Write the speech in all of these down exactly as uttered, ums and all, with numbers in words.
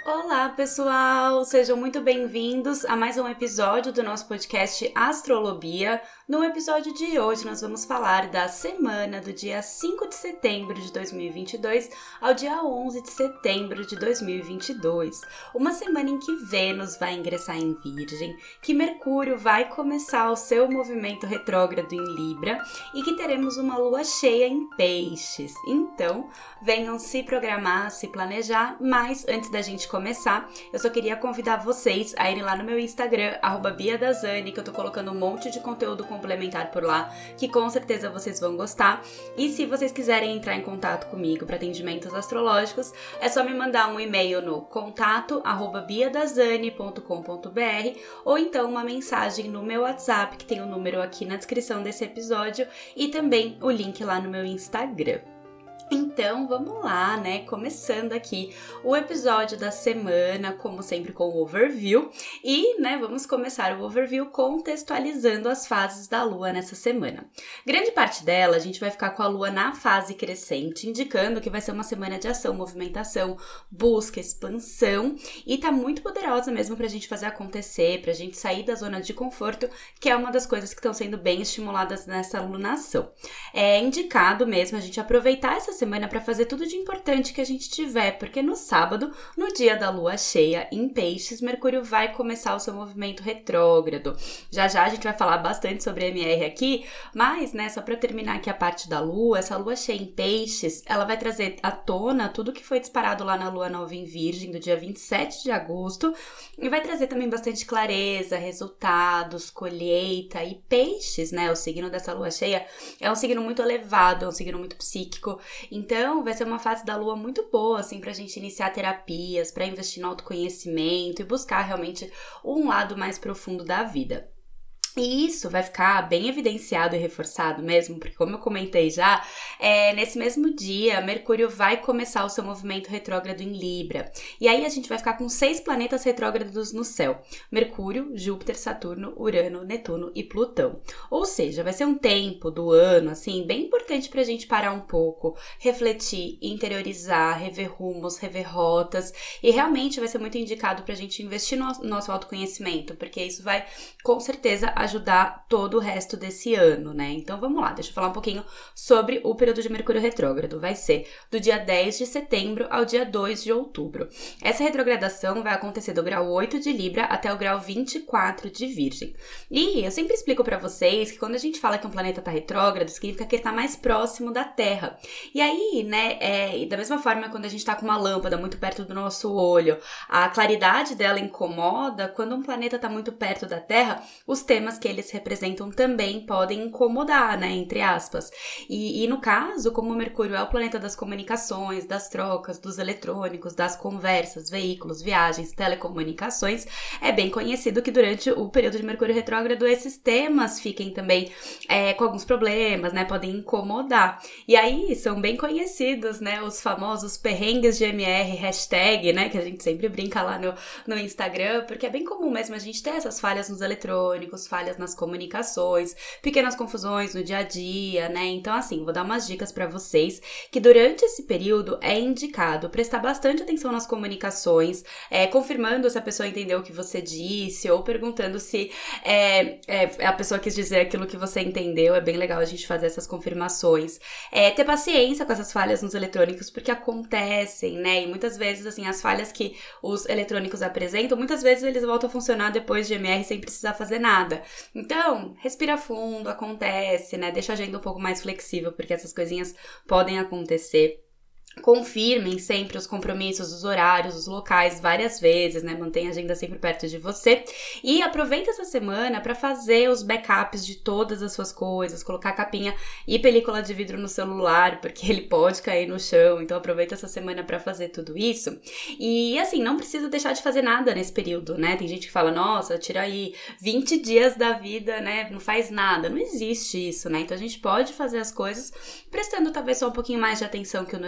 Olá, pessoal! Sejam muito bem-vindos a mais um episódio do nosso podcast Astrolobia. No episódio de hoje, nós vamos falar da semana do dia cinco de setembro de dois mil e vinte e dois ao dia onze de setembro de dois mil e vinte e dois. Uma semana em que Vênus vai ingressar em Virgem, que Mercúrio vai começar o seu movimento retrógrado em Libra e que teremos uma lua cheia em Peixes. Então, venham se programar, se planejar, mas antes da gente começar, eu só queria convidar vocês a irem lá no meu Instagram, arroba Bia Dazani, que eu tô colocando um monte de conteúdo complementar por lá, que com certeza vocês vão gostar. E se vocês quiserem entrar em contato comigo para atendimentos astrológicos, é só me mandar um e-mail no contato arroba biadazani ponto com ponto br ou então uma mensagem no meu WhatsApp, que tem o número aqui na descrição desse episódio e também o link lá no meu Instagram. Então, vamos lá, né? Começando aqui o episódio da semana, como sempre com o overview. E, né, vamos começar o overview contextualizando as fases da Lua nessa semana. Grande parte dela, a gente vai ficar com a Lua na fase crescente, indicando que vai ser uma semana de ação, movimentação, busca, expansão. E tá muito poderosa mesmo pra gente fazer acontecer, pra gente sair da zona de conforto, que é uma das coisas que estão sendo bem estimuladas nessa lunação. É indicado mesmo a gente aproveitar essa semana para fazer tudo de importante que a gente tiver, porque no sábado, no dia da lua cheia em Peixes, Mercúrio vai começar o seu movimento retrógrado. Já já a gente vai falar bastante sobre M R aqui, mas, né, só para terminar aqui a parte da lua, essa lua cheia em Peixes, ela vai trazer à tona tudo que foi disparado lá na lua nova em Virgem, do dia vinte e sete de agosto, e vai trazer também bastante clareza, resultados, colheita, e Peixes, né, o signo dessa lua cheia, é um signo muito elevado, é um signo muito psíquico. Então, vai ser uma fase da lua muito boa, assim, pra gente iniciar terapias, pra investir no autoconhecimento e buscar realmente um lado mais profundo da vida. E isso vai ficar bem evidenciado e reforçado mesmo, porque como eu comentei já, é, nesse mesmo dia, Mercúrio vai começar o seu movimento retrógrado em Libra. E aí a gente vai ficar com seis planetas retrógrados no céu: Mercúrio, Júpiter, Saturno, Urano, Netuno e Plutão. Ou seja, vai ser um tempo do ano, assim, bem importante pra gente parar um pouco, refletir, interiorizar, rever rumos, rever rotas. E realmente vai ser muito indicado pra gente investir no nosso autoconhecimento, porque isso vai, com certeza, ajudar todo o resto desse ano, né? Então vamos lá, deixa eu falar um pouquinho sobre o período de Mercúrio retrógrado. Vai ser do dia dez de setembro ao dia dois de outubro. Essa retrogradação vai acontecer do grau oito de Libra até o grau vinte e quatro de Virgem. E eu sempre explico pra vocês que quando a gente fala que um planeta tá retrógrado, significa que ele tá mais próximo da Terra. E aí, né, é, da mesma forma quando a gente tá com uma lâmpada muito perto do nosso olho, a claridade dela incomoda, quando um planeta tá muito perto da Terra, os temas que eles representam também podem incomodar, né, entre aspas. E, e no caso, como o Mercúrio é o planeta das comunicações, das trocas, dos eletrônicos, das conversas, veículos, viagens, telecomunicações, é bem conhecido que durante o período de Mercúrio retrógrado esses temas fiquem também é, com alguns problemas, né, podem incomodar. E aí são bem conhecidos, né, os famosos perrengues de M R, hashtag, né, que a gente sempre brinca lá no, no Instagram, porque é bem comum mesmo a gente ter essas falhas nos eletrônicos, falhas nas comunicações, pequenas confusões no dia a dia, né? Então, assim, vou dar umas dicas pra vocês que durante esse período é indicado prestar bastante atenção nas comunicações, é, confirmando se a pessoa entendeu o que você disse ou perguntando se é, é, a pessoa quis dizer aquilo que você entendeu. É bem legal a gente fazer essas confirmações. É, ter paciência com essas falhas nos eletrônicos, porque acontecem, né? E muitas vezes, assim, as falhas que os eletrônicos apresentam, muitas vezes eles voltam a funcionar depois de M R sem precisar fazer nada. Então, respira fundo, acontece, né? Deixa a agenda um pouco mais flexível, porque essas coisinhas podem acontecer. Confirmem sempre os compromissos, os horários, os locais várias vezes, né? Mantenha a agenda sempre perto de você. E aproveita essa semana para fazer os backups de todas as suas coisas, colocar capinha e película de vidro no celular, porque ele pode cair no chão. Então aproveita essa semana para fazer tudo isso. E assim, não precisa deixar de fazer nada nesse período, né? Tem gente que fala, nossa, tira aí vinte dias da vida, né? Não faz nada. Não existe isso, né? Então a gente pode fazer as coisas prestando talvez só um pouquinho mais de atenção que o normal,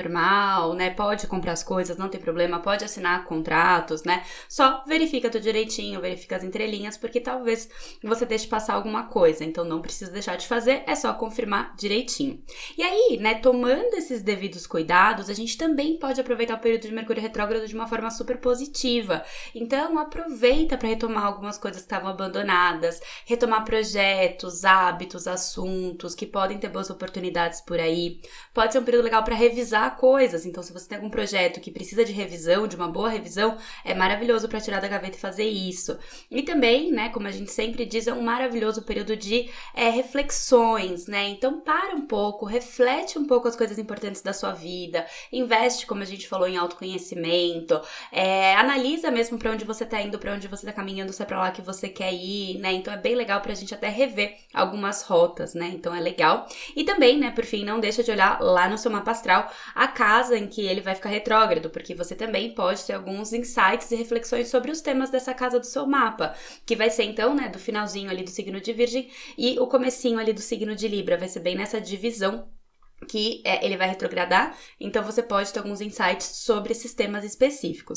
normal, né? Pode comprar as coisas, não tem problema, pode assinar contratos, né? Só verifica tudo direitinho, verifica as entrelinhas, porque talvez você deixe passar alguma coisa, então não precisa deixar de fazer, é só confirmar direitinho. E aí, né, tomando esses devidos cuidados, a gente também pode aproveitar o período de Mercúrio retrógrado de uma forma super positiva. Então, aproveita para retomar algumas coisas que estavam abandonadas, retomar projetos, hábitos, assuntos que podem ter boas oportunidades por aí. Pode ser um período legal para revisar coisas, então se você tem algum projeto que precisa de revisão, de uma boa revisão, é maravilhoso para tirar da gaveta e fazer isso. E também, né, como a gente sempre diz, é um maravilhoso período de é, reflexões, né? Então para um pouco, reflete um pouco as coisas importantes da sua vida, investe, como a gente falou, em autoconhecimento, é, analisa mesmo para onde você tá indo, para onde você tá caminhando, se é pra lá que você quer ir, né? Então é bem legal pra gente até rever algumas rotas, né? Então é legal. E também, né, por fim, não deixa de olhar lá no seu mapa astral a casa em que ele vai ficar retrógrado, porque você também pode ter alguns insights e reflexões sobre os temas dessa casa do seu mapa, que vai ser então, né, do finalzinho ali do signo de Virgem e o comecinho ali do signo de Libra, vai ser bem nessa divisão que é, ele vai retrogradar, então você pode ter alguns insights sobre esses temas específicos.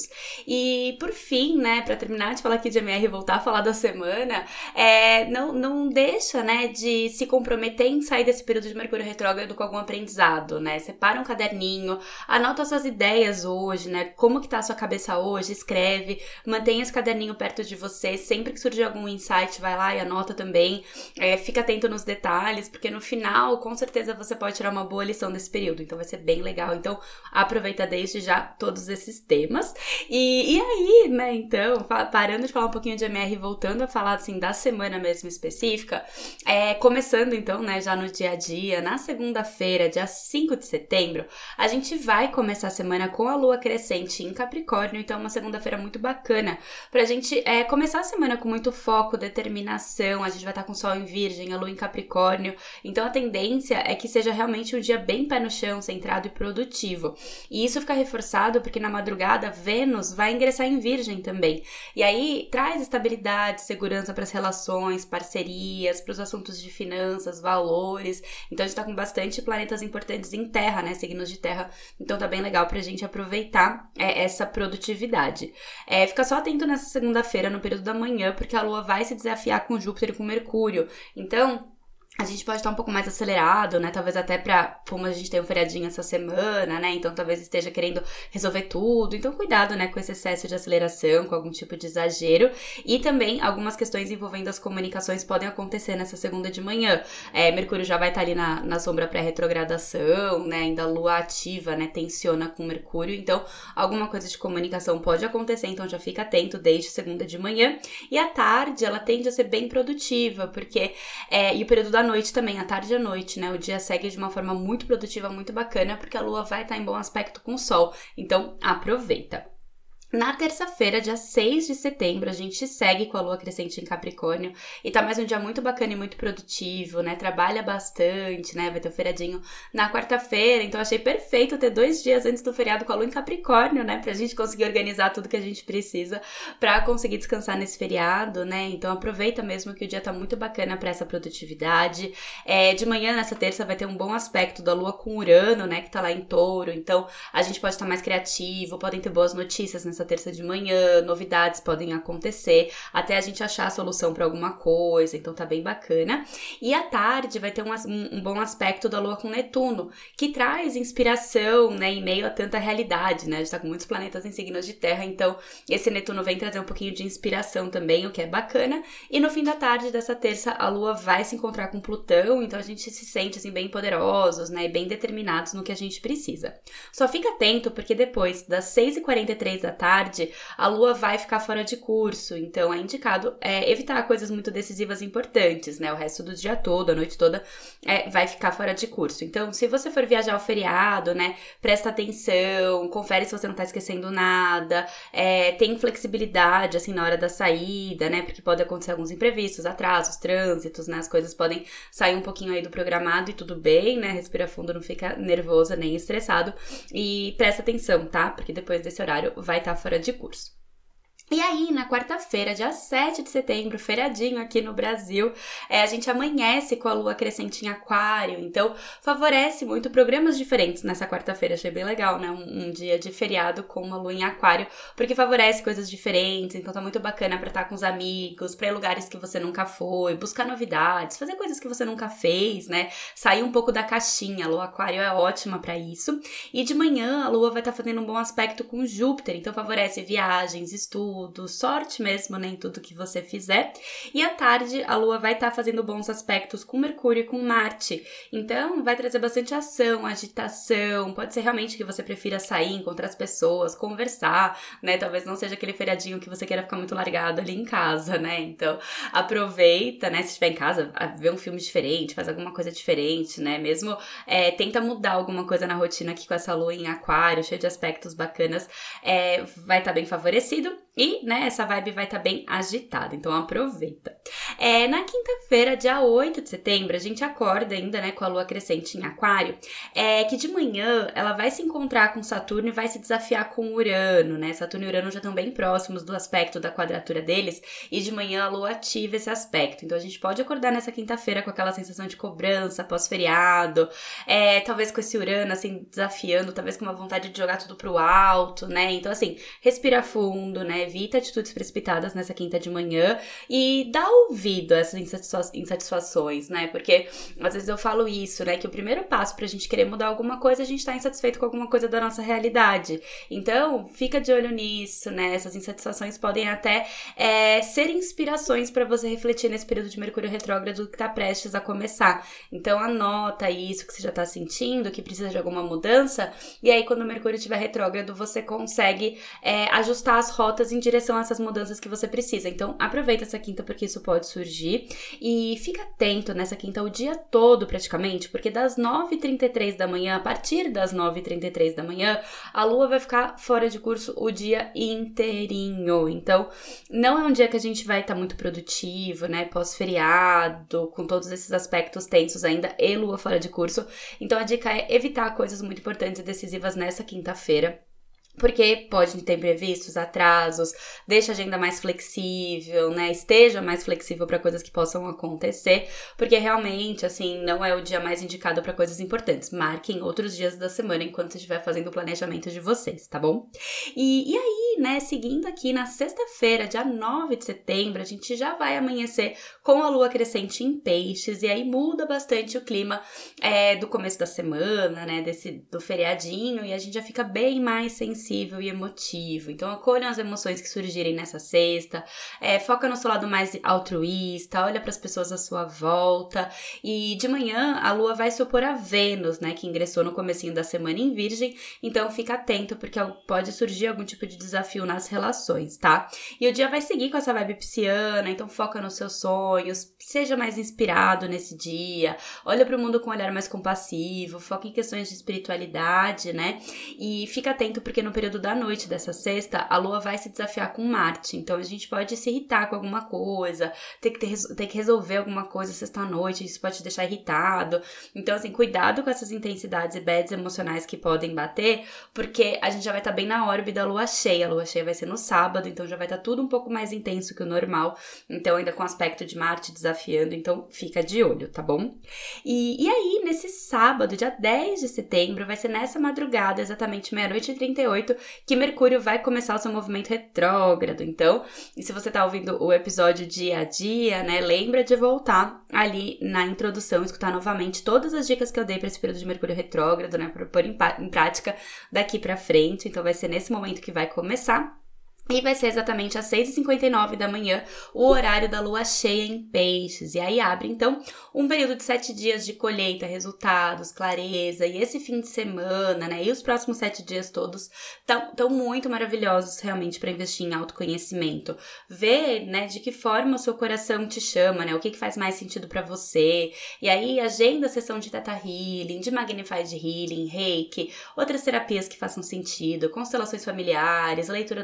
E por fim, né, pra terminar de falar aqui de M R e voltar a falar da semana, é, não, não deixa, né, de se comprometer em sair desse período de Mercúrio retrógrado com algum aprendizado, né, separa um caderninho, anota suas ideias hoje, né, como que tá a sua cabeça hoje, escreve, mantenha esse caderninho perto de você, sempre que surgir algum insight, vai lá e anota também, é, fica atento nos detalhes, porque no final, com certeza você pode tirar uma boa boa lição desse período, então vai ser bem legal. Então aproveita desde já todos esses temas. E, e aí, né, então, parando de falar um pouquinho de M R e voltando a falar, assim, da semana mesmo específica, é, começando então, né, já no dia a dia, na segunda-feira, dia cinco de setembro, a gente vai começar a semana com a lua crescente em Capricórnio, então uma segunda-feira muito bacana pra gente é, começar a semana com muito foco, determinação, a gente vai estar com o sol em Virgem, a lua em Capricórnio, então a tendência é que seja realmente um dia bem pé no chão, centrado e produtivo. E isso fica reforçado porque na madrugada Vênus vai ingressar em Virgem também. E aí traz estabilidade, segurança para as relações, parcerias, para os assuntos de finanças, valores. Então a gente tá com bastante planetas importantes em terra, né? Signos de terra. Então tá bem legal pra gente aproveitar é, essa produtividade. É, fica só atento nessa segunda-feira, no período da manhã, porque a Lua vai se desafiar com Júpiter e com Mercúrio. Então a gente pode estar um pouco mais acelerado, né, talvez até pra, como a gente tem um feriadinho essa semana, né, então talvez esteja querendo resolver tudo, então cuidado, né, com esse excesso de aceleração, com algum tipo de exagero, e também algumas questões envolvendo as comunicações podem acontecer nessa segunda de manhã, é, Mercúrio já vai estar ali na, na sombra pré-retrogradação, né, ainda a Lua ativa, né, tensiona com Mercúrio, então alguma coisa de comunicação pode acontecer, então já fica atento desde segunda de manhã, e à tarde ela tende a ser bem produtiva, porque, é, e o período da noite também, à tarde e à noite, né? O dia segue de uma forma muito produtiva, muito bacana, porque a Lua vai estar em bom aspecto com o Sol. Então, aproveita! Na terça-feira, dia seis de setembro, a gente segue com a Lua crescente em Capricórnio e tá mais um dia muito bacana e muito produtivo, né? Trabalha bastante, né? Vai ter o feriadinho na quarta-feira, então achei perfeito ter dois dias antes do feriado com a Lua em Capricórnio, né? Pra gente conseguir organizar tudo que a gente precisa pra conseguir descansar nesse feriado, né? Então aproveita mesmo que o dia tá muito bacana pra essa produtividade. É, de manhã, nessa terça, vai ter um bom aspecto da Lua com Urano, né? Que tá lá em Touro, então a gente pode estar mais criativo, podem ter boas notícias nessa terça de manhã, novidades podem acontecer, até a gente achar a solução para alguma coisa, então tá bem bacana. E à tarde vai ter um, um, um bom aspecto da Lua com Netuno, que traz inspiração, né, em meio a tanta realidade, né, a gente tá com muitos planetas em signos de terra, então esse Netuno vem trazer um pouquinho de inspiração também, o que é bacana. E no fim da tarde dessa terça, a Lua vai se encontrar com Plutão, então a gente se sente, assim, bem poderosos, né, e bem determinados no que a gente precisa. Só fica atento, porque depois das seis e quarenta e três da tarde, tarde, a Lua vai ficar fora de curso, então é indicado é, evitar coisas muito decisivas e importantes, né? O resto do dia todo, a noite toda, é, vai ficar fora de curso. Então, se você for viajar ao feriado, né, presta atenção, confere se você não tá esquecendo nada, é, tem flexibilidade, assim, na hora da saída, né? Porque pode acontecer alguns imprevistos, atrasos, trânsitos, né? As coisas podem sair um pouquinho aí do programado e tudo bem, né? Respira fundo, não fica nervosa nem estressado e presta atenção, tá? Porque depois desse horário vai estar fora de curso. E aí, na quarta-feira, dia sete de setembro, feriadinho aqui no Brasil, é, a gente amanhece com a lua crescente em aquário, então favorece muito programas diferentes nessa quarta-feira, achei bem legal, né? Um, um dia de feriado com uma lua em aquário, porque favorece coisas diferentes, então tá muito bacana pra estar com os amigos, pra ir em lugares que você nunca foi, buscar novidades, fazer coisas que você nunca fez, né? Sair um pouco da caixinha, a lua aquário é ótima pra isso. E de manhã, a lua vai estar fazendo um bom aspecto com Júpiter, então favorece viagens, estudos, sorte mesmo, né, em tudo que você fizer. E à tarde, a lua vai estar tá fazendo bons aspectos com Mercúrio e com Marte. Então, vai trazer bastante ação, agitação. Pode ser realmente que você prefira sair, encontrar as pessoas, conversar, né? Talvez não seja aquele feriadinho que você queira ficar muito largado ali em casa, né? Então, aproveita, né? Se estiver em casa, vê um filme diferente, faz alguma coisa diferente, né? Mesmo é, tenta mudar alguma coisa na rotina aqui com essa lua em aquário, cheia de aspectos bacanas, é, vai estar tá bem favorecido. E, né, essa vibe vai estar tá bem agitada, então aproveita. É, na quinta-feira, dia oito de setembro, a gente acorda ainda, né, com a lua crescente em aquário, é que de manhã ela vai se encontrar com Saturno e vai se desafiar com Urano, né? Saturno e Urano já estão bem próximos do aspecto da quadratura deles, e de manhã a lua ativa esse aspecto. Então a gente pode acordar nessa quinta-feira com aquela sensação de cobrança pós-feriado, é, talvez com esse Urano, assim, desafiando, talvez com uma vontade de jogar tudo pro alto, né? Então, assim, respira fundo, né? Evita atitudes precipitadas nessa quinta de manhã e dá ouvido a essas insatisfa- insatisfações, né? Porque às vezes eu falo isso, né? Que o primeiro passo pra gente querer mudar alguma coisa, a gente tá insatisfeito com alguma coisa da nossa realidade. Então, fica de olho nisso, né? Essas insatisfações podem até é, ser inspirações pra você refletir nesse período de Mercúrio retrógrado que tá prestes a começar. Então, anota isso que você já tá sentindo, que precisa de alguma mudança, e aí quando o Mercúrio estiver retrógrado, você consegue é, ajustar as rotas em direção a essas mudanças que você precisa. Então, aproveita essa quinta porque isso pode surgir e fica atento nessa quinta o dia todo praticamente, porque das nove e trinta e três da manhã, a partir das nove e trinta e três da manhã, a lua vai ficar fora de curso o dia inteirinho. Então, não é um dia que a gente vai estar tá muito produtivo, né, pós-feriado, com todos esses aspectos tensos ainda e lua fora de curso. Então, a dica é evitar coisas muito importantes e decisivas nessa quinta-feira. Porque pode ter imprevistos, atrasos, deixa a agenda mais flexível, né? Esteja mais flexível para coisas que possam acontecer, porque realmente, assim, não é o dia mais indicado para coisas importantes. Marquem outros dias da semana enquanto você estiver fazendo o planejamento de vocês, tá bom? E, e aí, né, seguindo aqui na sexta-feira, dia nove de setembro, a gente já vai amanhecer com a lua crescente em peixes, e aí muda bastante o clima é, do começo da semana, né, desse, do feriadinho, e a gente já fica bem mais sensível e emotivo. Então, acolham as emoções que surgirem nessa sexta, é, foca no seu lado mais altruísta, olha para as pessoas à sua volta. E de manhã, a lua vai se opor a Vênus, né, que ingressou no comecinho da semana em Virgem, então fica atento, porque pode surgir algum tipo de desafio nas relações, tá? E o dia vai seguir com essa vibe pisciana, então foca nos seus sonhos, seja mais inspirado nesse dia, olha para o mundo com um olhar mais compassivo, foca em questões de espiritualidade, né? E fica atento, porque no período da noite dessa sexta, a lua vai se desafiar com Marte, então a gente pode se irritar com alguma coisa, ter que, ter, ter que resolver alguma coisa sexta-noite, isso pode te deixar irritado. Então, assim, cuidado com essas intensidades e bads emocionais que podem bater, porque a gente já vai estar tá bem na órbita da lua cheia. A lua cheia vai ser no sábado, então já vai estar tá tudo um pouco mais intenso que o normal, então ainda com aspecto de Marte desafiando, então fica de olho, tá bom? E, e aí, nesse sábado, dia dez de setembro, vai ser nessa madrugada, exatamente meia-noite e trinta e oito, que Mercúrio vai começar o seu movimento retrógrado. Então, e se você tá ouvindo o episódio dia a dia, né, lembra de voltar ali na introdução, escutar novamente todas as dicas que eu dei para esse período de Mercúrio retrógrado, né, para pôr em, em prática daqui para frente. Então, vai ser nesse momento que vai começar. E vai ser exatamente às seis e cinquenta e nove da manhã, o horário da lua cheia em peixes. E aí abre, então, um período de sete dias de colheita, resultados, clareza. E esse fim de semana, né, e os próximos sete dias todos estão muito maravilhosos realmente para investir em autoconhecimento. Ver, né, de que forma o seu coração te chama, né, o que, que faz mais sentido para você. E aí agenda a sessão de Theta Healing, de Magnified Healing, Reiki, outras terapias que façam sentido, constelações familiares, leitura do seu mapa,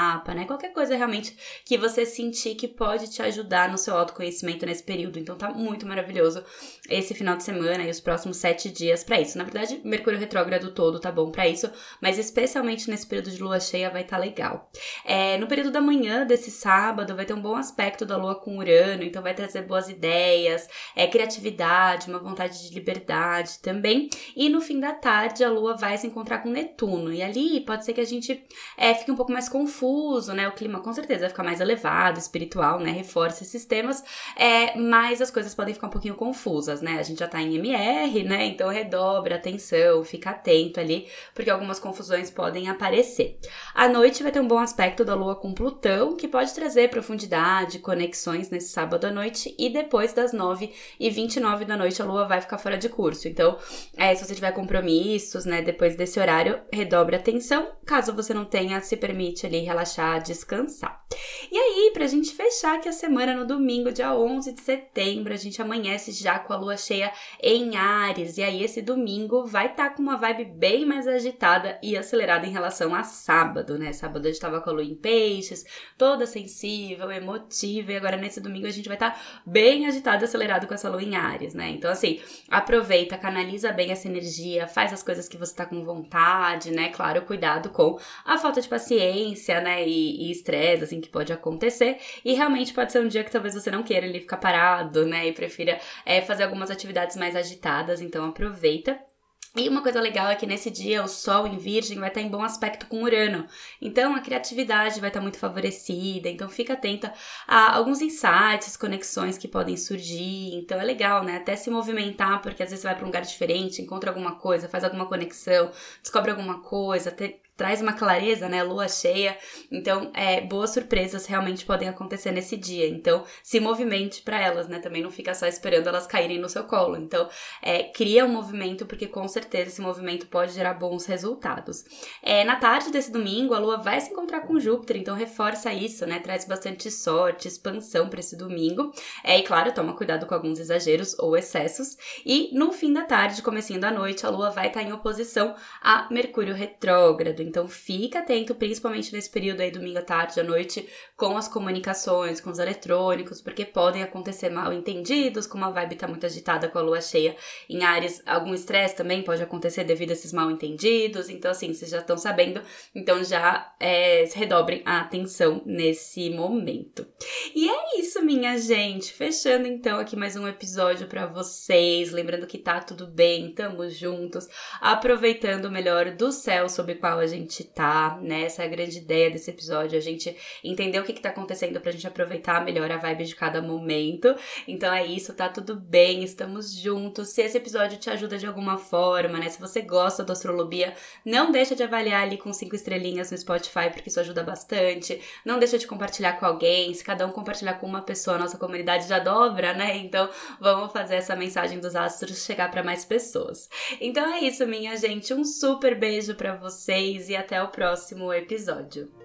mapa, né? Qualquer coisa realmente que você sentir que pode te ajudar no seu autoconhecimento nesse período. Então tá muito maravilhoso esse final de semana e os próximos sete dias pra isso. Na verdade, Mercúrio retrógrado todo tá bom pra isso, mas especialmente nesse período de lua cheia vai tá legal. É, no período da manhã desse sábado vai ter um bom aspecto da lua com Urano, então vai trazer boas ideias, é, criatividade, uma vontade de liberdade também. E no fim da tarde a lua vai se encontrar com Netuno, e ali pode ser que a gente é, fique um pouco mais confuso, né? O clima com certeza vai ficar mais elevado, espiritual, né? Reforça esses temas, é, mas as coisas podem ficar um pouquinho confusas, né? A gente já tá em M R, né? Então redobra a atenção, fica atento ali, porque algumas confusões podem aparecer. À noite vai ter um bom aspecto da lua com Plutão, que pode trazer profundidade, conexões nesse sábado à noite, e depois das nove e vinte e nove da noite a lua vai ficar fora de curso. Então, é, se você tiver compromissos, né, depois desse horário, redobre a atenção. Caso você não tenha, se permite ali relaxar, descansar. E aí, pra gente fechar aqui a semana, no domingo, dia onze de setembro, a gente amanhece já com a lua cheia em Áries. E aí, esse domingo vai estar tá com uma vibe bem mais agitada e acelerada em relação a sábado, né? Sábado a gente tava com a lua em Peixes, toda sensível, emotiva, e agora nesse domingo a gente vai estar tá bem agitado e acelerado com essa lua em Áries, né? Então, assim, aproveita, canaliza bem essa energia, faz as coisas que você tá com vontade, né? Claro, cuidado com a falta de paciência, né? E estresse, assim, que pode acontecer. E realmente pode ser um dia que talvez você não queira ali ficar parado, né? E prefira é, fazer algumas atividades mais agitadas, então aproveita. E uma coisa legal é que nesse dia o Sol em Virgem vai estar em bom aspecto com Urano, então a criatividade vai estar muito favorecida, então fica atenta a alguns insights, conexões que podem surgir, então é legal, né, até se movimentar, porque às vezes você vai para um lugar diferente, encontra alguma coisa, faz alguma conexão, descobre alguma coisa, até traz uma clareza, né, lua cheia, então é, boas surpresas realmente podem acontecer nesse dia, então se movimente para elas, né, também não fica só esperando elas caírem no seu colo, então é, cria um movimento, porque com certeza esse movimento pode gerar bons resultados. É, na tarde desse domingo a lua vai se encontrar com Júpiter, então reforça isso, né, traz bastante sorte, expansão para esse domingo, é, e claro, toma cuidado com alguns exageros ou excessos, e no fim da tarde, comecinho da noite, a lua vai estar em oposição a Mercúrio retrógrado. Então fica atento, principalmente nesse período aí, domingo à tarde, à noite, com as comunicações, com os eletrônicos, porque podem acontecer mal entendidos, como a vibe tá muito agitada com a lua cheia em Áries, algum estresse também pode acontecer devido a esses mal entendidos, então assim, vocês já estão sabendo, então já é, redobrem a atenção nesse momento. E é isso, minha gente, fechando então aqui mais um episódio pra vocês, lembrando que tá tudo bem, tamo juntos, aproveitando o melhor do céu sobre o qual a gente tá, né, essa é a grande ideia desse episódio, a gente entender o que que tá acontecendo pra gente aproveitar melhor a vibe de cada momento, então é isso, tá tudo bem, estamos juntos, se esse episódio te ajuda de alguma forma, né, se você gosta da astrolobia, não deixa de avaliar ali com cinco estrelinhas no Spotify, porque isso ajuda bastante, não deixa de compartilhar com alguém, se cada um compartilhar com uma pessoa, a nossa comunidade já dobra, né, então vamos fazer essa mensagem dos astros chegar pra mais pessoas. Então é isso, minha gente, um super beijo pra vocês e até o próximo episódio.